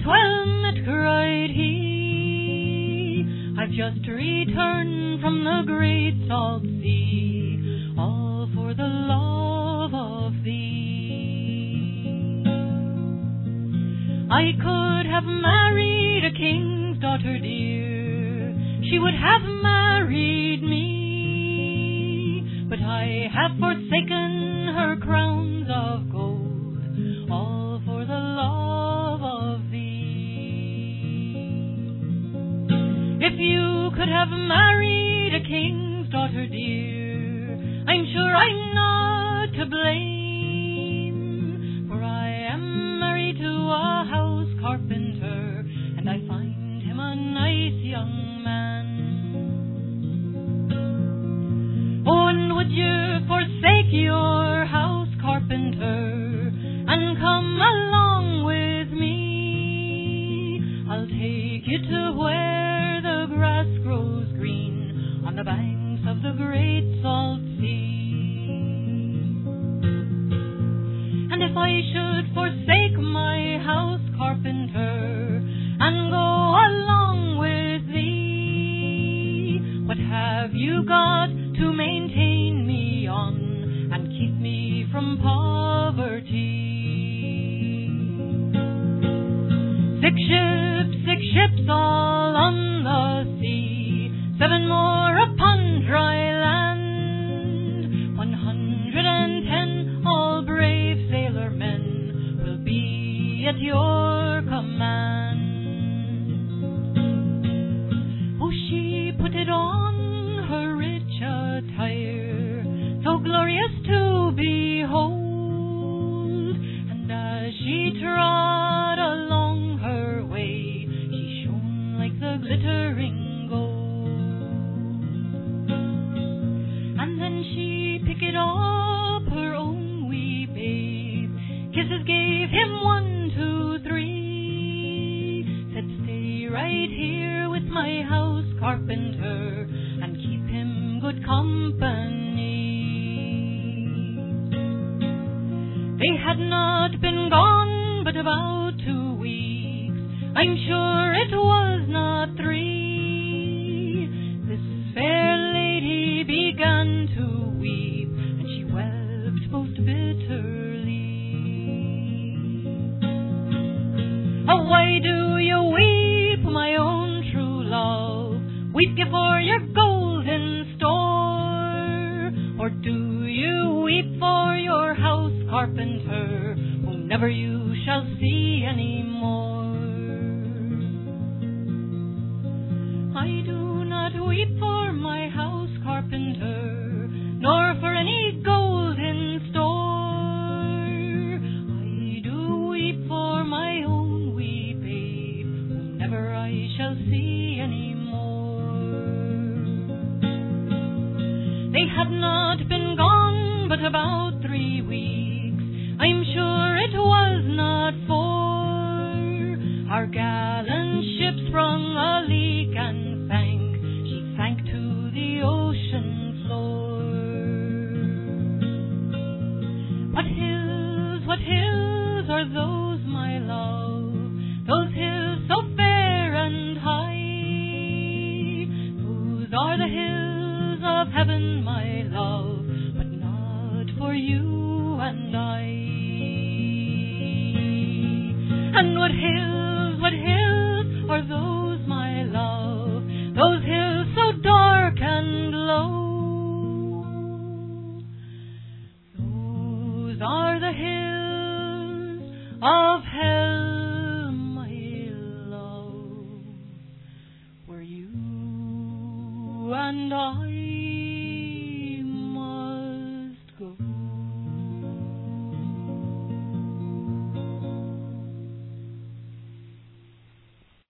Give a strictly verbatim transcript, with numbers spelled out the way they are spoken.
Welmet, cried he, I've just returned from the great salt sea, all for the love of thee. I could have married a king's daughter dear, she would have married me, but I have forsaken her crowns of gold, all for the love of thee. If you could have married a king's daughter dear, I'm sure I'm not to blame, for I am married to a house carpenter, and I find him a nice young man. Oh, and would you forsake your house carpenter and come along with me? I'll take you to where the grass grows green on the banks of the great salt sea. And if I should forsake my house carpenter and go along with thee, what have you got to maintain me on and keep me from poverty? Six ships, six ships all on the sea, seven more upon dry land, one hundred and ten all brave sailor men will be at your command. Oh, she put it on her rich attire, so glorious to behold, and as she trod along her way, she shone like the glittering gold. And then she picked up her own wee babe, kisses gave him one, two, three, said, stay right here with my house carpenter and keep him good company. They had not been gone but about two weeks, I'm sure it was not three, this fair lady began to weep, and she wept most bitterly. Oh, why do you weep, my own true love? Weep ye for your golden store, or do you weep for your house carpenter, whom never you shall see any more? I do not weep for my house carpenter, nor for any gold in store. I do weep for my own wee babe, whom never I shall see any more. They had not been gone but about three weeks, I'm sure it was not four, our gallant ship sprung a leak and sank, she sank to the ocean floor. What hills, what hills are those, my love, those hills so fair and high? Those are the hills of heaven, my love, but not for you and I. And what hills, what hills are those, my love, those hills so dark and low? Those are the hills of hell, my love, where you and I must go.